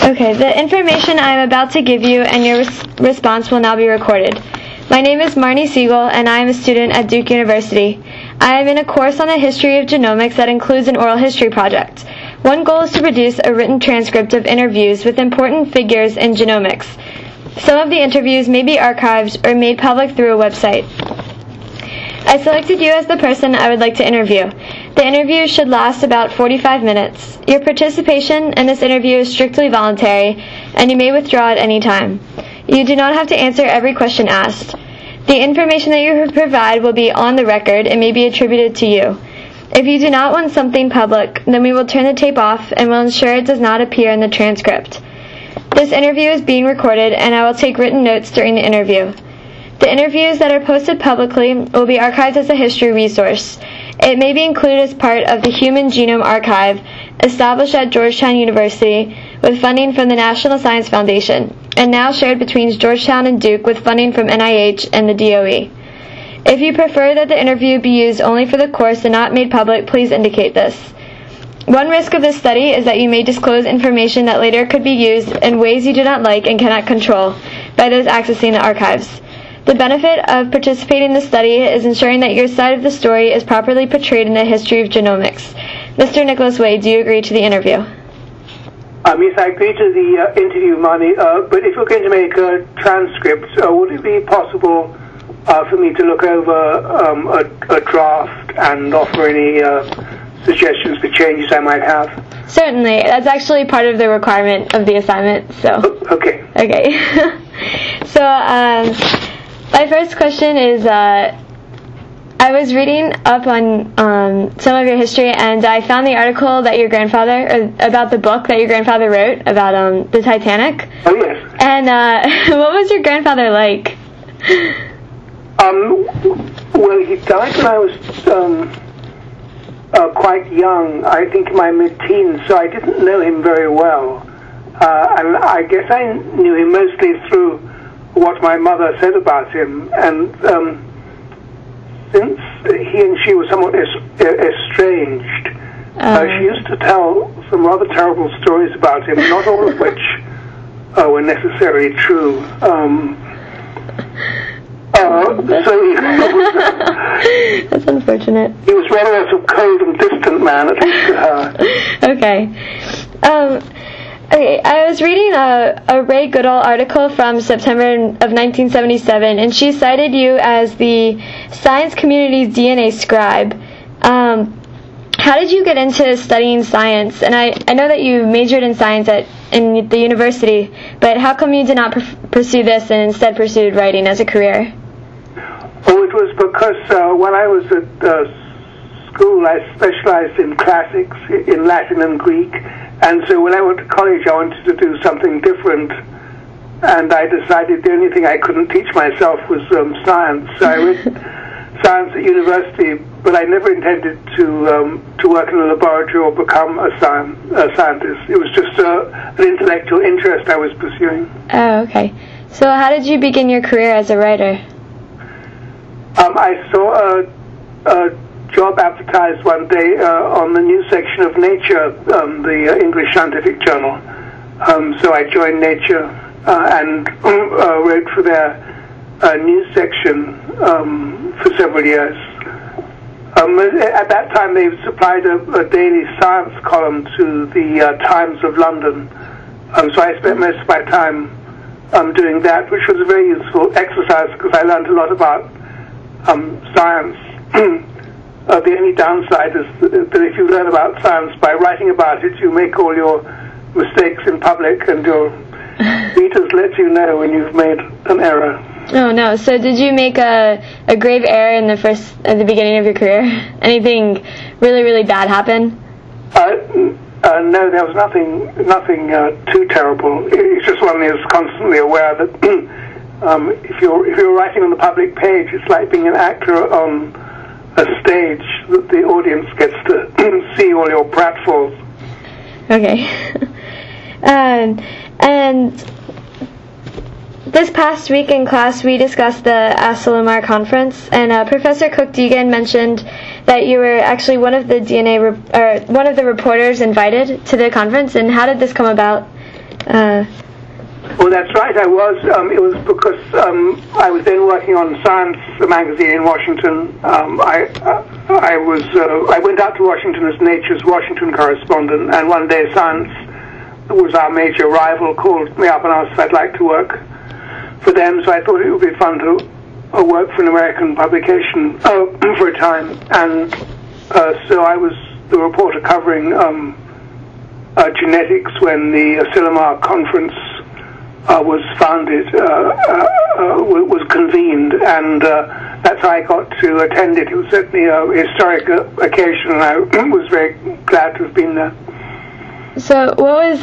Okay, the information I am about to give you and your response will now be recorded. My name is Marnie Siegel, and I am a student at Duke University. I am in a course on the history of genomics that includes an oral history project. One goal is to produce a written transcript of interviews with important figures in genomics. Some of the interviews may be archived or made public through a website. I selected you as the person I would like to interview. The interview should last about 45 minutes. Your participation in this interview is strictly voluntary, and you may withdraw at any time. You do not have to answer every question asked. The information that you provide will be on the record and may be attributed to you. If you do not want something public, then we will turn the tape off and will ensure it does not appear in the transcript. This interview is being recorded, and I will take written notes during the interview. The interviews that are posted publicly will be archived as a history resource. It may be included as part of the Human Genome Archive, established at Georgetown University with funding from the National Science Foundation, and now shared between Georgetown and Duke with funding from NIH and the DOE. If you prefer that the interview be used only for the course and not made public, please indicate this. One risk of this study is that you may disclose information that later could be used in ways you do not like and cannot control by those accessing the archives. The benefit of participating in the study is ensuring that your side of the story is properly portrayed in the history of genomics. Mr. Nicholas Wade, do you agree to the interview? Yes, I agree to the interview, Marnie, but if you're going to make a transcript, would it be possible for me to look over a draft and offer any suggestions for changes I might have? Certainly. That's actually part of the requirement of the assignment. So. Okay. Okay. So, my first question is, I was reading up on some of your history, and I found the article that your grandfather, about the book that your grandfather wrote about the Titanic. Oh, yes. And what was your grandfather like? Well, he died when I was quite young, I think in my mid-teens, so I didn't know him very well. And I guess I knew him mostly through what my mother said about him, and since he and she were somewhat estranged, she used to tell some rather terrible stories about him, not all of which were necessarily true. That's unfortunate. He was rather a sort of cold and distant man, at least to her. Okay. Okay, I was reading a Ray Goodall article from September of 1977, and she cited you as the science community's DNA scribe. How did you get into studying science? And I know that you majored in science in the university, but how come you did not pursue this and instead pursued writing as a career? Oh, it was because when I was at school, I specialized in classics, in Latin and Greek. And so when I went to college, I wanted to do something different, and I decided the only thing I couldn't teach myself was science. So I read science at university, but I never intended to work in a laboratory or become a scientist. It was just an intellectual interest I was pursuing. Oh, okay. So how did you begin your career as a writer? I saw a job advertised one day on the news section of Nature, the English scientific journal. So I joined Nature and wrote for their news section for several years. At that time, they supplied a daily science column to the Times of London. So I spent most of my time doing that, which was a very useful exercise because I learned a lot about science. The only downside is that if you learn about science by writing about it, you make all your mistakes in public, and your readers let you know when you've made an error. Oh no! So did you make a grave error at the beginning of your career? Anything really bad happen? No, there was nothing too terrible. It's just one is constantly aware that if you're writing on the public page, it's like being an actor on a stage that the audience gets to see all your pratfalls. Okay. And this past week in class, we discussed the Asilomar conference, and Professor Cook-Deegan mentioned that you were actually one of the one of the reporters invited to the conference. And how did this come about? Well, that's right. I was. It was because I was then working on Science, the magazine in Washington. I went out to Washington as Nature's Washington correspondent, and one day Science was our major rival, called me up and asked if I'd like to work for them. So I thought it would be fun to work for an American publication for a time, and so I was the reporter covering genetics when the Asilomar Conference was founded, was convened, and that's how I got to attend it. It was certainly a historic occasion, and I was very glad to have been there. So what was,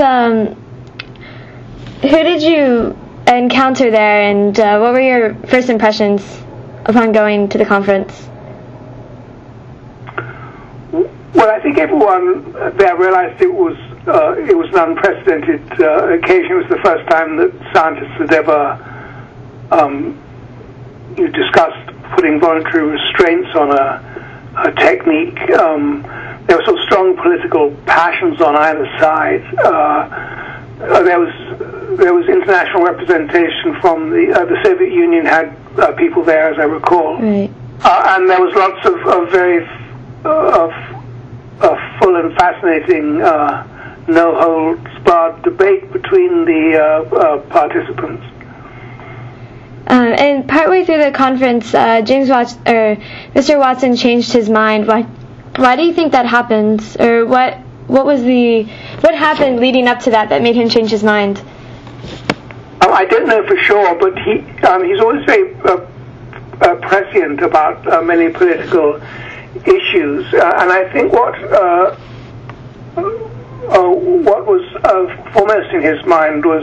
who did you encounter there, and what were your first impressions upon going to the conference? Well, I think everyone there realized it was an unprecedented occasion. It was the first time that scientists had ever discussed putting voluntary restraints on a technique. There were sort of strong political passions on either side. There was international representation from the Soviet Union had people there, as I recall, right. And there was lots of very full and fascinating, no-holds-barred debate between the participants. And partway through the conference, Mr. Watson changed his mind. Why do you think that happened? Or what happened leading up to that made him change his mind? I don't know for sure, but he's always very prescient about many political issues, and I think what was foremost in his mind was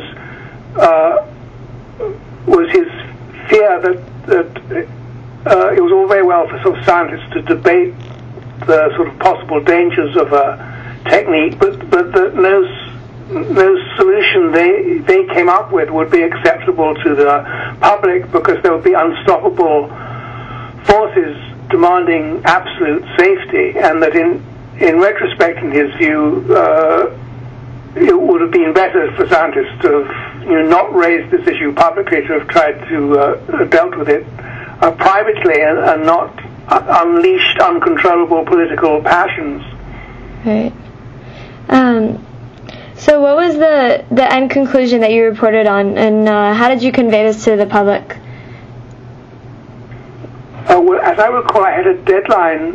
his fear that it was all very well for sort of scientists to debate the sort of possible dangers of a technique, but that no solution they came up with would be acceptable to the public, because there would be unstoppable forces demanding absolute safety, and that in retrospect, in his view, it would have been better for scientists to have not raised this issue publicly, to have tried to dealt with it privately and not unleashed uncontrollable political passions. Right. So what was the end conclusion that you reported on, and how did you convey this to the public? Well, as I recall, I had a deadline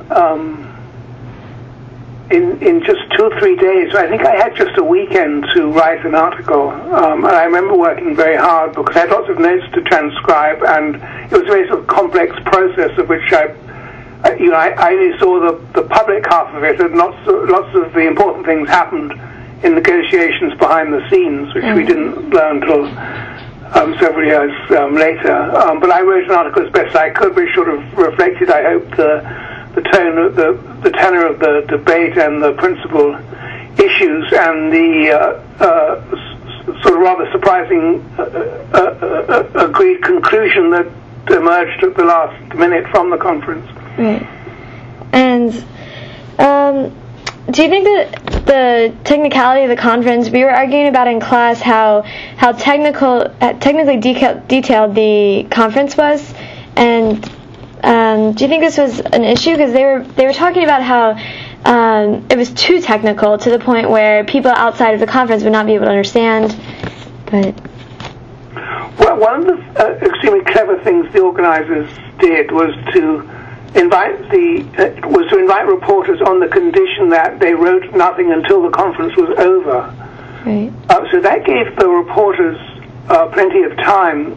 in just 2 or 3 days. I think I had just a weekend to write an article, and I remember working very hard because I had lots of notes to transcribe, and it was a very sort of complex process of which I only saw the public half of it, and lots of the important things happened in negotiations behind the scenes, which we didn't learn until several years later. But I wrote an article as best I could, which sort of reflected, I hope, the tenor of the debate and the principal issues, and the sort of rather surprising agreed conclusion that emerged at the last minute from the conference. Right. And do you think that the technicality of the conference, we were arguing about in class how technically detailed the conference was, and do you think this was an issue? Because they were talking about how it was too technical to the point where people outside of the conference would not be able to understand. But well, one of the extremely clever things the organizers did was to invite reporters on the condition that they wrote nothing until the conference was over. Right. So that gave the reporters plenty of time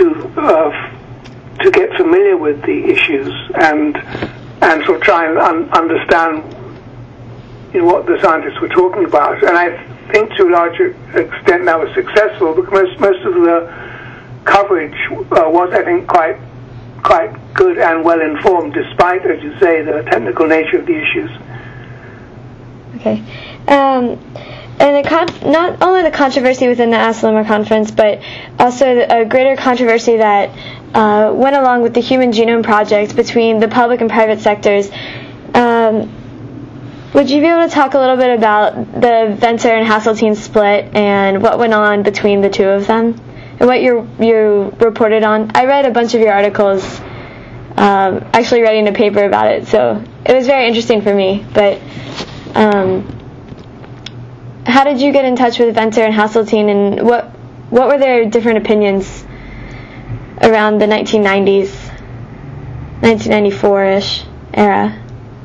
to get familiar with the issues and sort of try and understand what the scientists were talking about. And I think to a large extent that was successful, because most of the coverage was, I think, quite good and well informed, despite, as you say, the technical nature of the issues. Okay. And not only the controversy within the Asilomar Conference, but also a greater controversy that went along with the Human Genome Project between the public and private sectors. Would you be able to talk a little bit about the Venter and Hasseltine split and what went on between the two of them and what you reported on? I read a bunch of your articles, actually writing a paper about it, so it was very interesting for me. But how did you get in touch with Venter and Hasseltine, and what were their different opinions around the 1990s, 1994-ish era?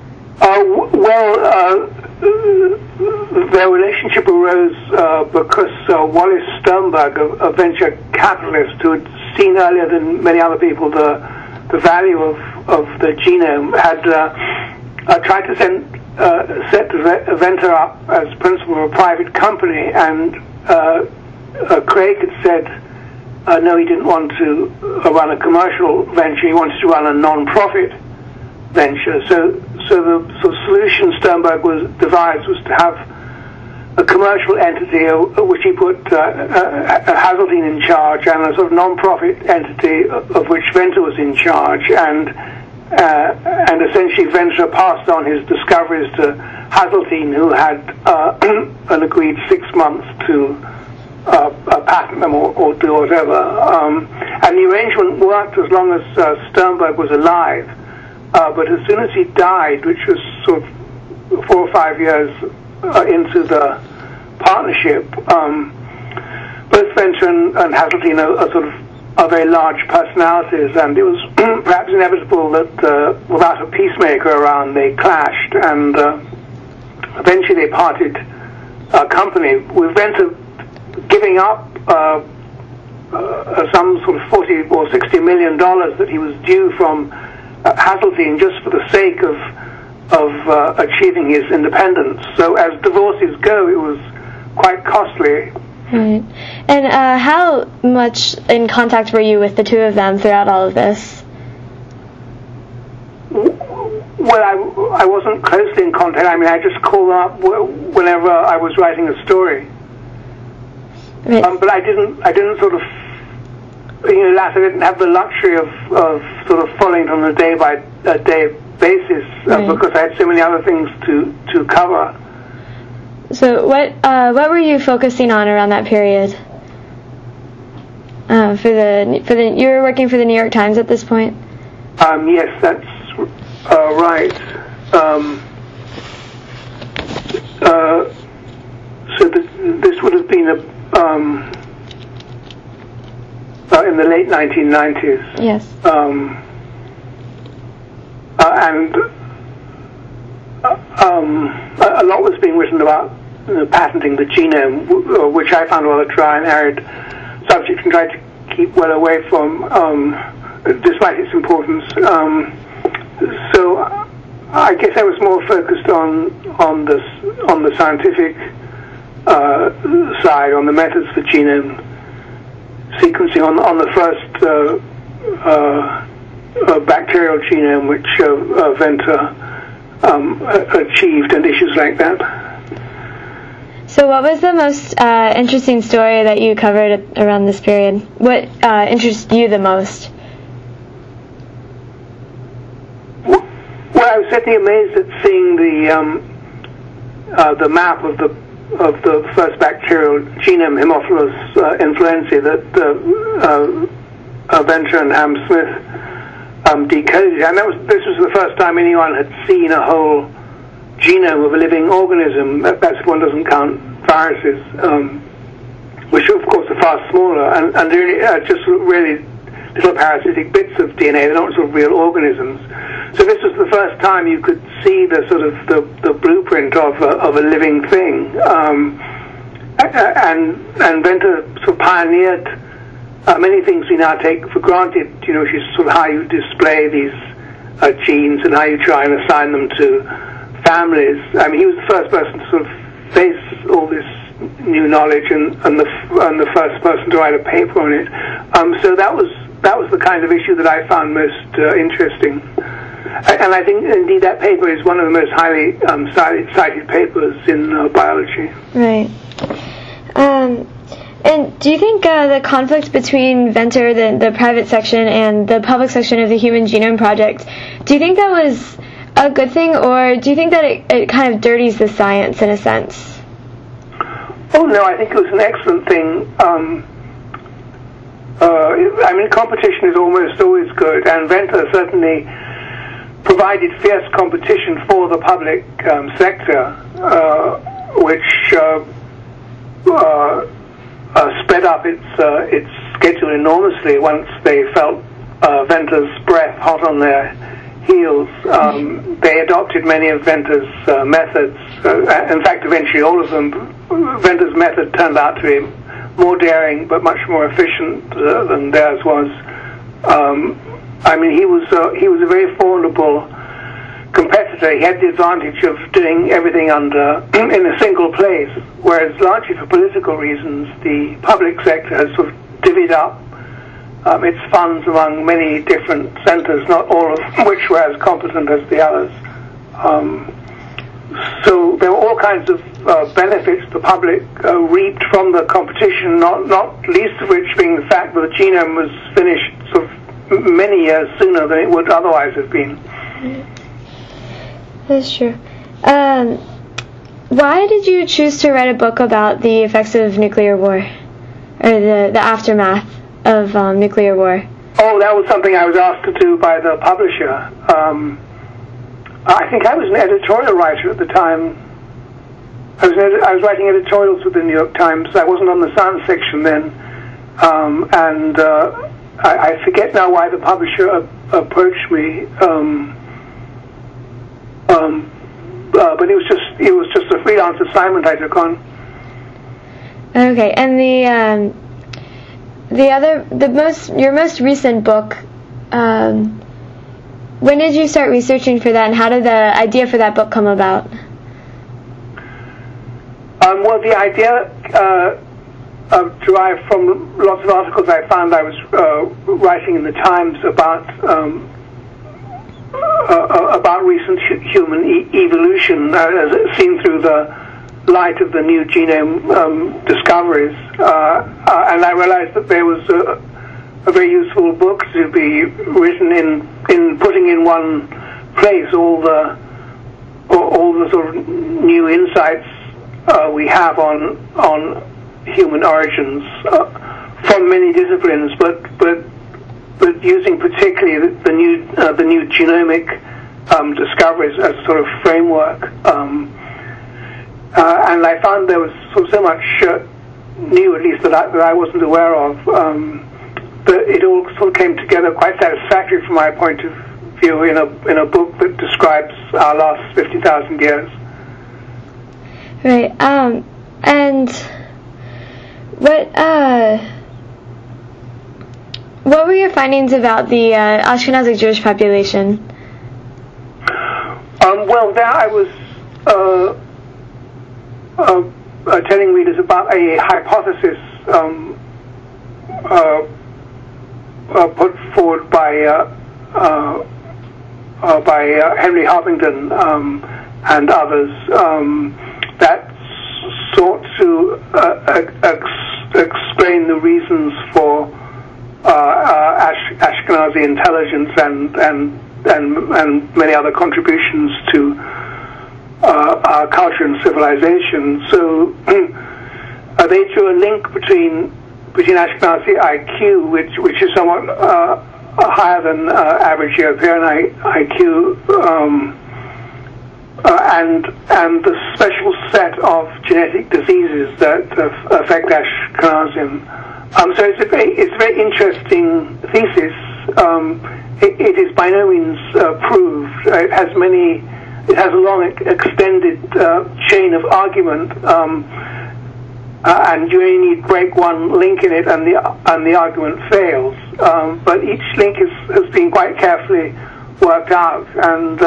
Their relationship arose because Wallace Sternberg, a venture capitalist who had seen earlier than many other people the value of the genome, had tried to set Venter up as principal of a private company, and Craig had said no, he didn't want to run a commercial venture, he wanted to run a non-profit venture. So the solution Sternberg devised was to have a commercial entity which he put Hasseltine in charge, and a sort of non-profit entity of which Venter was in charge, and essentially Venter passed on his discoveries to Hasseltine, who had an agreed 6 months to patent them or do whatever. And the arrangement worked as long as Sternberg was alive. But as soon as he died, which was sort of 4 or 5 years into the partnership, both Venter and Hasseltine are very large personalities, and it was perhaps inevitable that without a peacemaker around, they clashed, and eventually they parted company, with Venter giving up some sort of $40 or $60 million that he was due from Hasseltine just for the sake of achieving his independence. So as divorces go, it was quite costly. Right. And how much in contact were you with the two of them throughout all of this? Well, I wasn't closely in contact. I mean, I just called up whenever I was writing a story. Right. But I didn't sort of, I didn't have the luxury of sort of following on a day-by-day basis because I had so many other things to cover. So what were you focusing on around that period? You were working for the New York Times at this point? Yes, that's right. So this would have been in the late 1990s. Yes. And a lot was being written about patenting the genome, which I found rather dry and arid subject and tried to keep well away from, despite its importance. So I guess I was more focused on the scientific side, on the methods for genome sequencing, on the first bacterial genome which Venter achieved, and issues like that. So what was the most interesting story that you covered around this period? What interested you the most? Well, I was certainly amazed at seeing the map of the first bacterial genome, Haemophilus influenzae, that Venter and Ham Smith decoded, and this was the first time anyone had seen a whole genome of a living organism. That's if one doesn't count viruses, which of course are far smaller and really just really little parasitic bits of DNA. They're not sort of real organisms. So this was the first time you could see the sort of the blueprint of a living thing, and Venter sort of pioneered many things we now take for granted, which is sort of how you display these genes and how you try and assign them to families. I mean, he was the first person to sort of face all this new knowledge and the first person to write a paper on it. So that was the kind of issue that I found most interesting. And I think, indeed, that paper is one of the most highly cited papers in biology. Right. And do you think the conflict between Venter, the private section, and the public section of the Human Genome Project, do you think that was a good thing, or do you think that it kind of dirties the science in a sense? Oh, no, I think it was an excellent thing. I mean, competition is almost always good, and Venter certainly provided fierce competition for the public sector, which sped up its schedule enormously once they felt Venter's breath hot on their heels. They adopted many of Venter's methods. In fact, eventually all of them. Venter's method turned out to be more daring but much more efficient than theirs was. I mean, he was a very formidable competitor. He had the advantage of doing everything in a single place, whereas largely for political reasons, the public sector has sort of divvied up its funds among many different centers, not all of which were as competent as the others. So there were all kinds of benefits the public reaped from the competition, not least of which being the fact that the genome was finished sort of many years sooner than it would otherwise have been. That's true. Why did you choose to write a book about the effects of nuclear war, or the aftermath of nuclear war? Oh, that was something I was asked to do by the publisher. I think I was an editorial writer at the time. I was writing editorials with the New York Times. I wasn't on the science section then, and I forget now why the publisher approached me. But it was just a freelance assignment I took on. Okay, and your most recent book, when did you start researching for that, and how did the idea for that book come about? Well, the idea derived from lots of articles I found I was writing in the Times about recent human evolution as seen through the light of the new genome discoveries, and I realized that there was a very useful book to be written in putting in one place all the sort of new insights we have on human origins from many disciplines, but using particularly the new genomic discoveries as a sort of framework. And I found there was so much new, at least that I wasn't aware of. But it all sort of came together quite satisfactory from my point of view in a book that describes our last 50,000 years. Right. And what were your findings about the Ashkenazic Jewish population? Well, there I was telling readers about a hypothesis put forward by Henry Harpington and others that sought to explain the reasons for Ashkenazi intelligence and many other contributions to our culture and civilization. So they drew a link between Ashkenazi IQ, which is somewhat higher than average European IQ, and the special set of genetic diseases that affect Ashkenazim. So it's a very interesting thesis. It is by no means proved. It has a long extended chain of argument, and you only need break one link in it, and the argument fails. But each link has been quite carefully worked out, and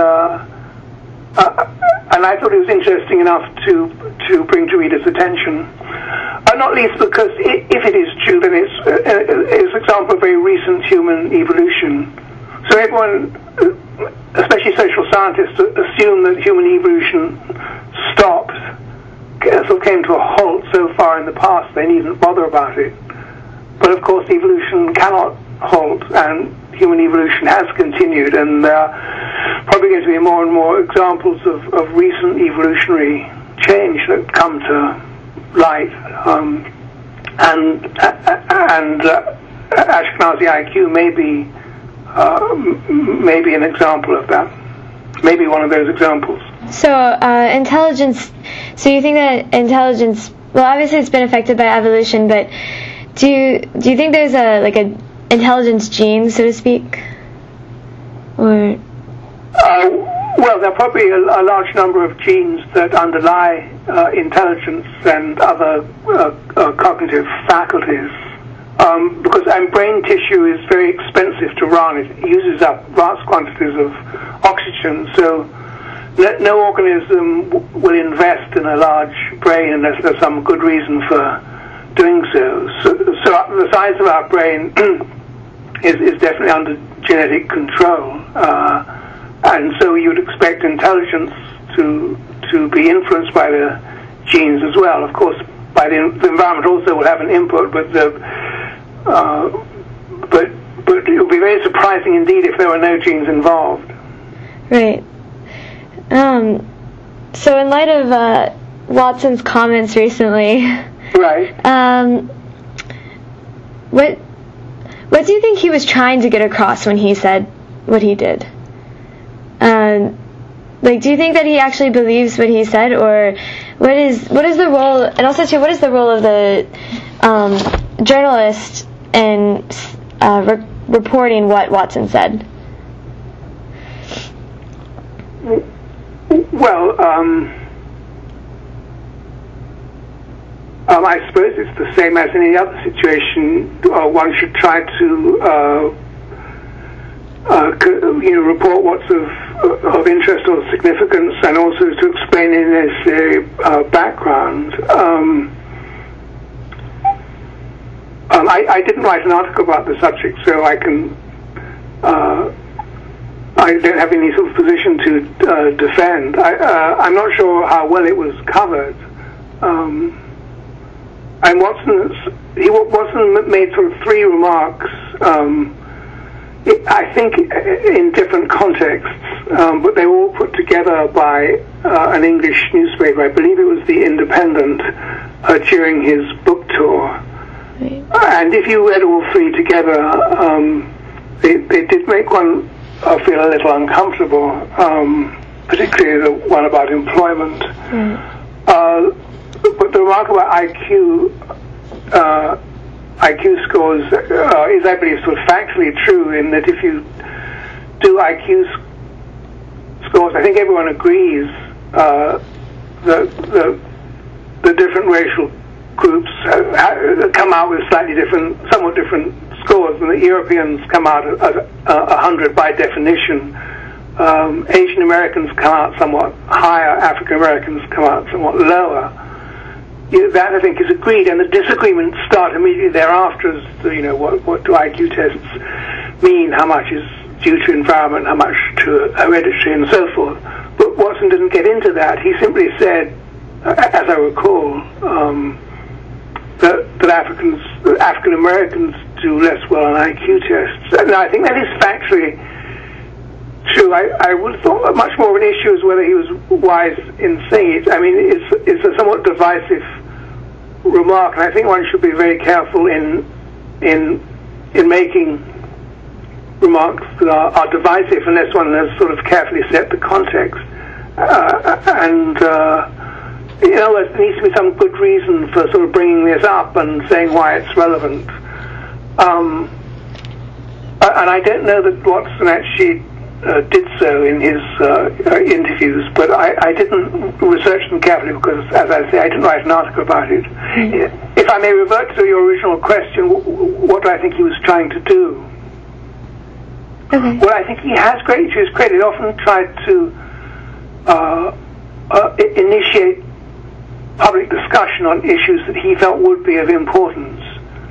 I thought it was interesting enough to bring to readers' attention. Not least because if it is true, then it's an example of very recent human evolution. So everyone, especially social scientists, assume that human evolution stopped, sort of came to a halt so far in the past they needn't bother about it. But of course evolution cannot halt, and human evolution has continued, and probably going to be more and more examples of recent evolutionary change that come to light, and Ashkenazi IQ may be an example of that. Maybe one of those examples. So intelligence. So you think that intelligence? Well, obviously it's been affected by evolution, but do you think there's a intelligence gene, so to speak, or? Well, there are probably a large number of genes that underlie intelligence and other cognitive faculties. Because brain tissue is very expensive to run. It uses up vast quantities of oxygen, so no organism will invest in a large brain unless there's some good reason for doing so. So the size of our brain is definitely under genetic control, and so you would expect intelligence to be influenced by the genes as well. Of course, by the environment also will have an input, but it would be very surprising indeed if there were no genes involved. Right. So in light of Watson's comments recently, right? What do you think he was trying to get across when he said what he did? Do you think that he actually believes what he said, or what is the role? And also, too, what is the role of the journalist in reporting what Watson said? Well, I suppose it's the same as in any other situation. One should try to report what's of interest or significance, and also to explain in necessary background. I didn't write an article about the subject, so I don't have any sort of position to defend. I'm not sure how well it was covered. And Watson made sort of three remarks, I think in different contexts, but they were all put together by an English newspaper. I believe it was The Independent, during his book tour. And if you read all three together, they did make one feel a little uncomfortable, particularly the one about employment. But the remark about IQ scores is, I believe, sort of factually true, in that if you do IQ scores, I think everyone agrees that the different racial groups come out with somewhat different scores, and the Europeans come out at 100 by definition. Asian Americans come out somewhat higher, African Americans come out somewhat lower. That, I think, is agreed, and the disagreements start immediately thereafter as to, what do IQ tests mean, how much is due to environment, how much to hereditary, and so forth. But Watson didn't get into that. He simply said, as I recall, that African Americans do less well on IQ tests. And I think that is factually true. I would have thought much more of an issue is whether he was wise in saying it. I mean, it's a somewhat divisive remark, and I think one should be very careful in making remarks that are divisive unless one has sort of carefully set the context. There needs to be some good reason for sort of bringing this up and saying why it's relevant. And I don't know that Watson actually did so in his interviews, but I didn't research them carefully because, as I say, I didn't write an article about it. If I may revert to your original question, what do I think he was trying to do? Okay. Well, I think he has, great to his credit, often tried to initiate public discussion on issues that he felt would be of importance.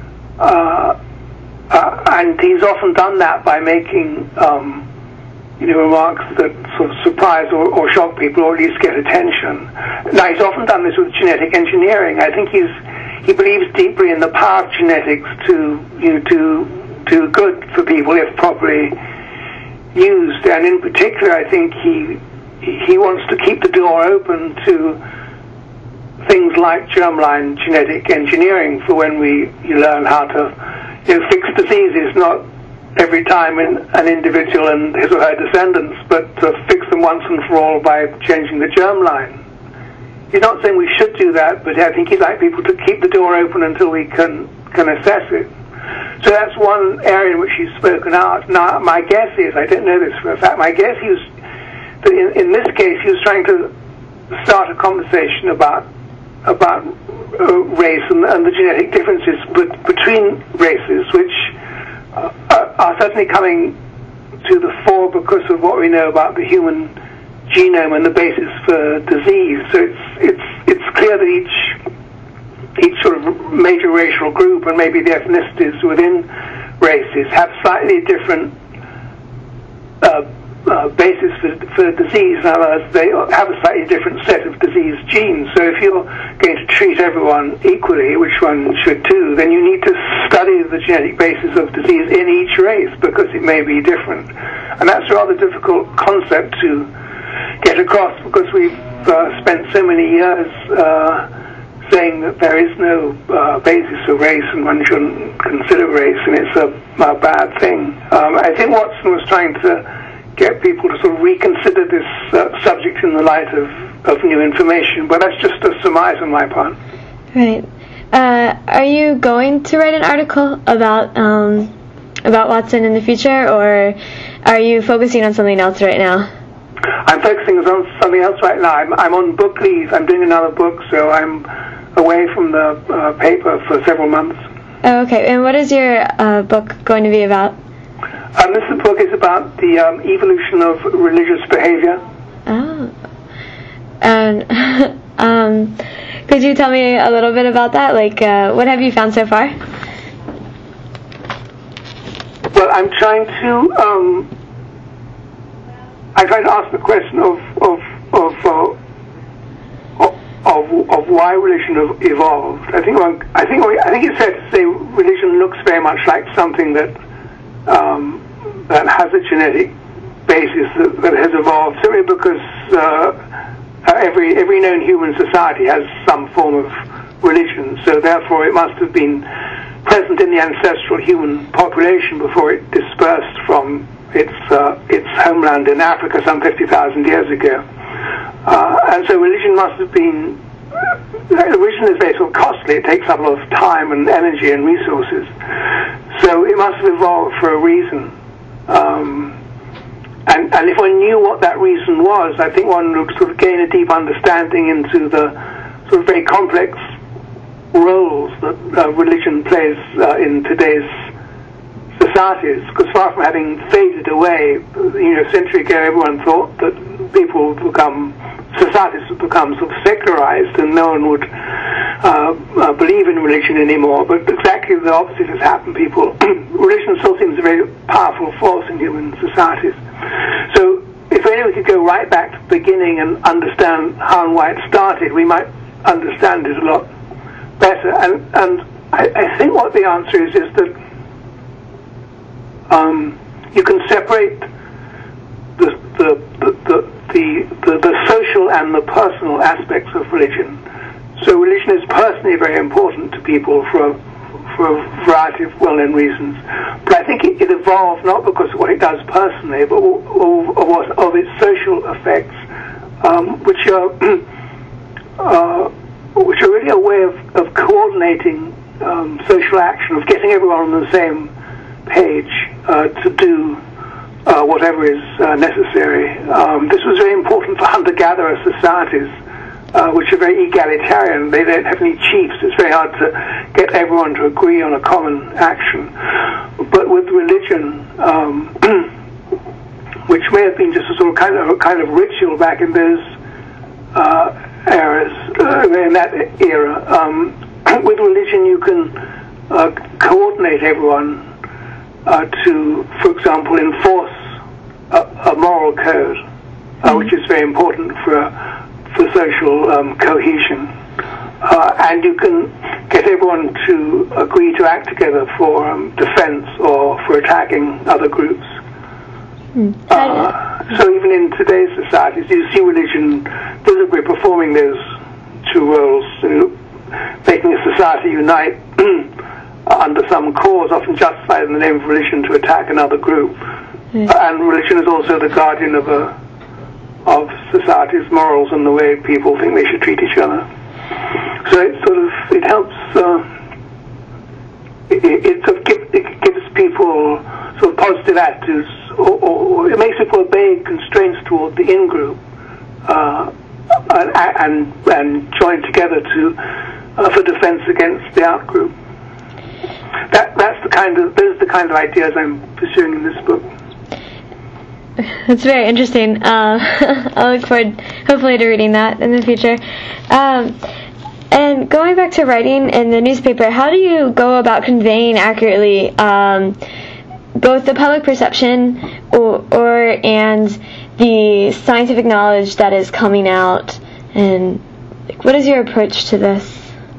And he's often done that by making remarks that sort of surprise or shock people, or at least get attention. Now, he's often done this with genetic engineering. I think he believes deeply in the power of genetics to do good for people if properly used, and in particular, I think he wants to keep the door open to things like germline genetic engineering for when you learn how to fix diseases, not every time in an individual and his or her descendants, but to fix them once and for all by changing the germline. He's not saying we should do that, but I think he'd like people to keep the door open until we can assess it. So that's one area in which he's spoken out. Now, my guess is, I don't know this for a fact, my guess is that in this case he was trying to start a conversation about race and the genetic differences between races, which are certainly coming to the fore because of what we know about the human genome and the basis for disease. So it's clear that each sort of major racial group and maybe the ethnicities within races have slightly different basis for disease. In other words, they have a slightly different set of disease genes. So if you're going to treat everyone equally, which one should do, then you need to study the genetic basis of disease in each race because it may be different. And that's a rather difficult concept to get across because we've spent so many years saying that there is no basis for race and one shouldn't consider race, and it's a bad thing. I think Watson was trying to get people to sort of reconsider this subject in the light of new information, but that's just a surmise on my part. Right. Are you going to write an article about Watson in the future, or are you focusing on something else right now? I'm focusing on something else right now. I'm on book leave. I'm doing another book, so I'm away from the paper for several months. Oh, okay. And what is your book going to be about? This book is about the evolution of religious behavior. Oh. And could you tell me a little bit about that? Like, what have you found so far? Well, I'm trying to ask the question of why religion evolved. I think it's fair to say religion looks very much like something that has a genetic basis that has evolved, simply because every known human society has some form of religion. So therefore, it must have been present in the ancestral human population before it dispersed from its homeland in Africa some 50,000 years ago. And so religion must have been. Religion is very sort of costly. It takes up a lot of time and energy and resources. So it must have evolved for a reason. And if one knew what that reason was, I think one would sort of gain a deep understanding into the sort of very complex roles that religion plays in today's societies. Because far from having faded away, a century ago, everyone thought that societies would become sort of secularized and no one would believe in religion anymore. But exactly the opposite has happened. Religion still seems a very powerful force in human societies. So if only we could go right back to the beginning and understand how and why it started, we might understand it a lot better. And I think what the answer is that you can separate the social and the personal aspects of religion. So religion is personally very important to people for a variety of well-known reasons. But I think it evolved not because of what it does personally, but of its social effects, which are really a way of coordinating social action, of getting everyone on the same page to do whatever is necessary. This was very important for hunter-gatherer societies, which are very egalitarian. They don't have any chiefs. It's very hard to get everyone to agree on a common action. But with religion, which may have been just a sort of kind of ritual back in those in that era, with religion you can coordinate everyone to, for example, enforce a moral code, which is very important for social cohesion. And you can get everyone to agree to act together for defense or for attacking other groups. So even in today's societies, you see religion visibly performing those two roles, making a society unite under some cause, often justified in the name of religion, to attack another group. And religion is also the guardian of society's morals and the way people think they should treat each other. So it helps. It gives people sort of positive attitudes, or it makes people obey constraints toward the in-group, and join together for defense against the out-group. Those are the kind of ideas I'm pursuing in this book. That's very interesting. I'll look forward, hopefully, to reading that in the future. And going back to writing in the newspaper, how do you go about conveying accurately both the public perception and the scientific knowledge that is coming out? And what is your approach to this?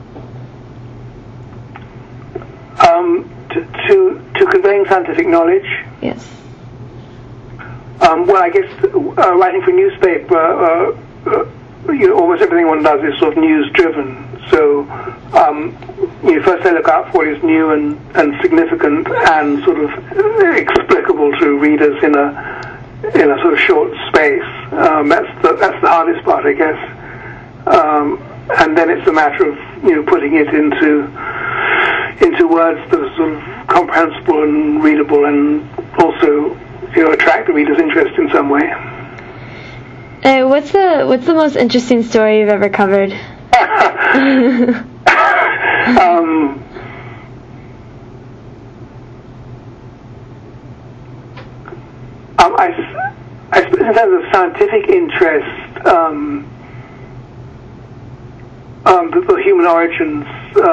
To conveying scientific knowledge? Yes. Well, I guess writing for newspaper, almost everything one does is sort of news-driven. So first I look out for what is new and significant and sort of explicable to readers in a sort of short space. That's the hardest part, I guess. And then it's a matter of putting it into words that are sort of comprehensible and readable, and also attract the reader's interest in some way. What's the most interesting story you've ever covered? I suppose in terms of scientific interest, the human origins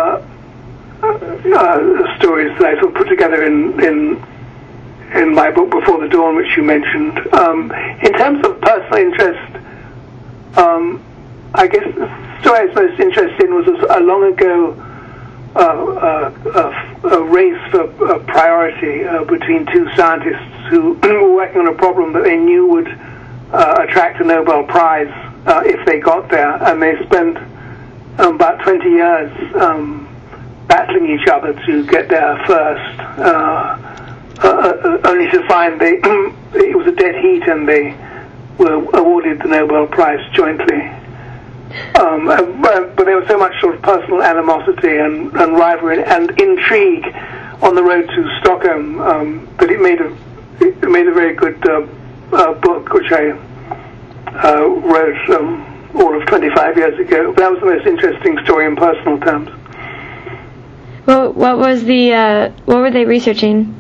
stories that I sort of put together in my book Before the Dawn, which you mentioned. In terms of personal interest, I guess the story I was most interested in was a long ago a race for priority between two scientists who were working on a problem that they knew would attract a Nobel Prize if they got there, and they spent about 20 years battling each other to get there first, only to find it was a dead heat and they were awarded the Nobel Prize jointly. But there was so much sort of personal animosity and rivalry and intrigue on the road to Stockholm that it made a very good book, which I wrote all of 25 years ago. That was the most interesting story in personal terms. Well, what were they researching?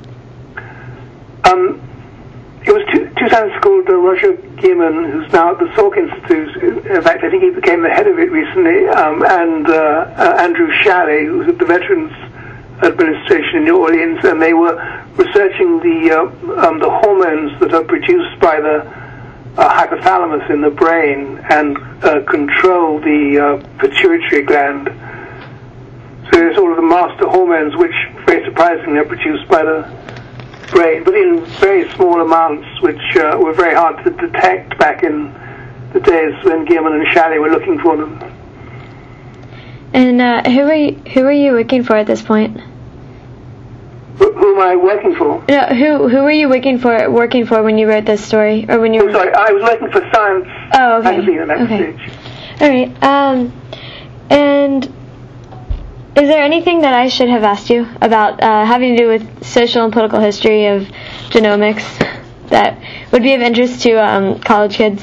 It was two scientists called Roger Guillemin, who's now at the Salk Institute. In fact, I think he became the head of it recently, and Andrew Shalley, who's at the Veterans Administration in New Orleans, and they were researching the hormones that are produced by the hypothalamus in the brain and control the pituitary gland. So there's all of the master hormones, which very surprisingly are produced by the brain, but in very small amounts, which were very hard to detect back in the days when Guillemin and Shalley were looking for them. And who were you working for at this point? Who am I working for? No, who were you working for when you wrote this story, or when you? I'm sorry, I was working for Science magazine at that stage. All right. And is there anything that I should have asked you about having to do with social and political history of genomics that would be of interest to college kids?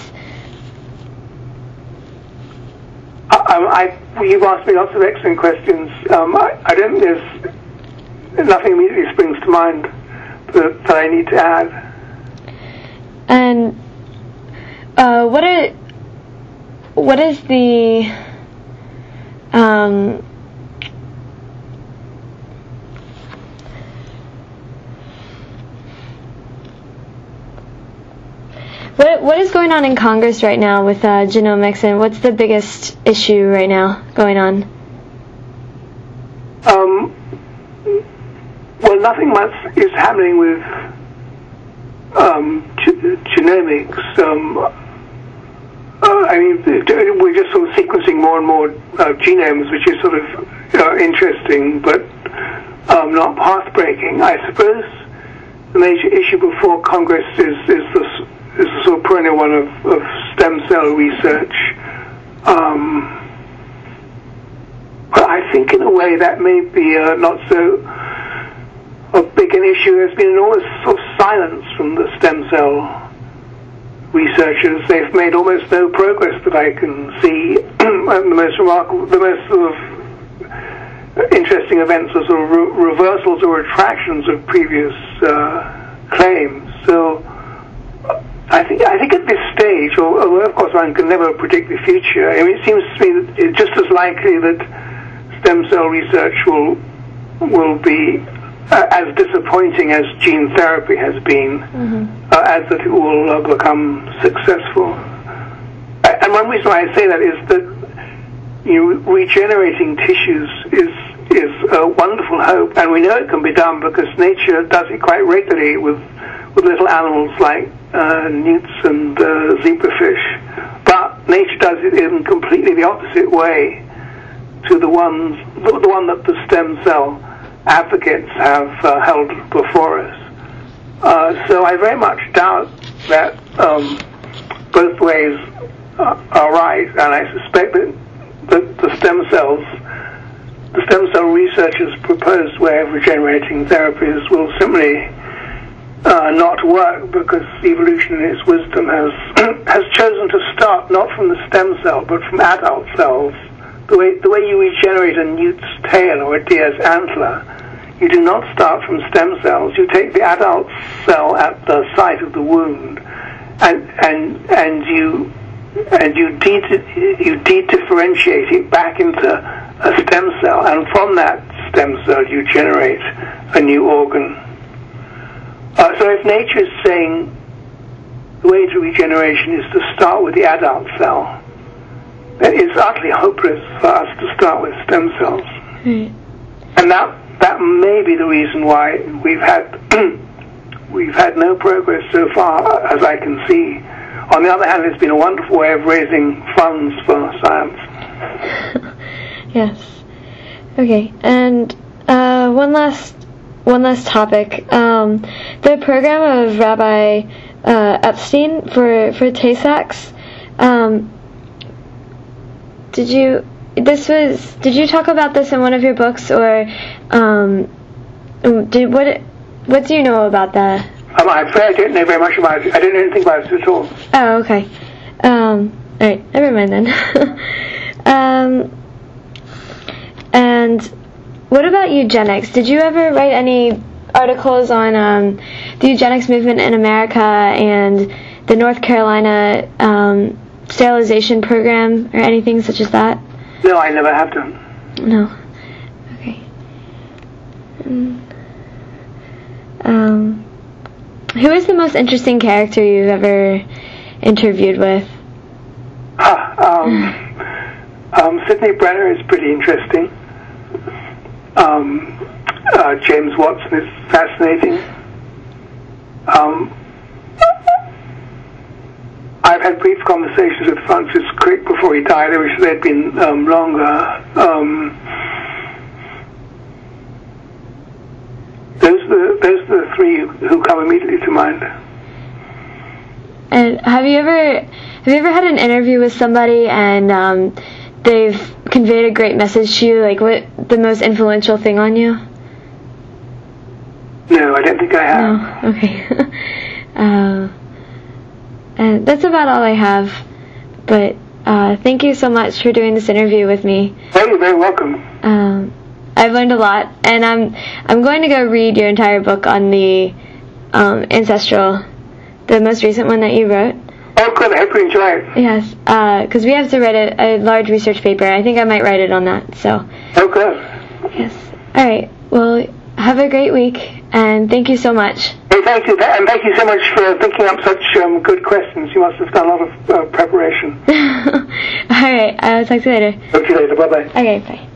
You've asked me lots of excellent questions. I don't think nothing immediately springs to mind that I need to add. And what is the What is going on in Congress right now with genomics, and what's the biggest issue right now going on? Well, nothing much is happening with genomics. I mean, we're just sort of sequencing more and more genomes, which is sort of interesting, but not path-breaking. I suppose the major issue before Congress is the sort of perennial one of stem cell research. But I think in a way that may be not so big an issue. There's been enormous sort of silence from the stem cell researchers. They've made almost no progress that I can see. And the most remarkable, the most sort of interesting events are sort of reversals or retractions of previous claims. So I think at this stage, although of course one can never predict the future, I mean, it seems to me that it's just as likely that stem cell research will be as disappointing as gene therapy has been, as that it will become successful. And one reason why I say that is that regenerating tissues is a wonderful hope, and we know it can be done because nature does it quite regularly with little animals like newts and zebrafish. But nature does it in completely the opposite way to the one that the stem cell advocates have held before us. So I very much doubt that both ways are right, and I suspect that the stem cell researchers' proposed way of regenerating therapies will simply not work because evolution in its wisdom has chosen to start not from the stem cell but from adult cells. The way you regenerate a newt's tail or a deer's antler, you do not start from stem cells. You take the adult cell at the site of the wound, and you de-differentiate it back into a stem cell, and from that stem cell you generate a new organ. So if nature is saying the way to regeneration is to start with the adult cell, it's utterly hopeless for us to start with stem cells. Right. And that may be the reason why we've had no progress so far, as I can see. On the other hand, it's been a wonderful way of raising funds for science. Yes. Okay. And one last topic. The program of Rabbi Epstein for Tay-Sachs. Did you talk about this in one of your books, or what do you know about that? I'm afraid I don't know very much about it. I don't know anything about it at all. Oh, okay. Alright, never mind then. And what about eugenics? Did you ever write any articles on the eugenics movement in America and the North Carolina sterilization program or anything such as that? No, I never have done. No. Okay. Who is the most interesting character you've ever interviewed with? Sidney Brenner is pretty interesting. James Watson is fascinating. I've had brief conversations with Francis Crick before he died. I wish they'd been longer. Those are the three who come immediately to mind. And have you ever had an interview with somebody and they've conveyed a great message to you? Like, what the most influential thing on you? No, I don't think I have. No. Okay. And that's about all I have. But thank you so much for doing this interview with me. Oh, you're very welcome. I've learned a lot, and I'm going to go read your entire book on the ancestral, the most recent one that you wrote. Oh, good. I hope you enjoy it. Yes, because we have to write a large research paper. I think I might write it on that. So. Oh, good. Yes. All right. Well, have a great week, and thank you so much. Hey, thank you, and thank you so much for thinking up such good questions. You must have done a lot of preparation. All right. I'll talk to you later. Talk to you later. Bye-bye. Okay. Bye.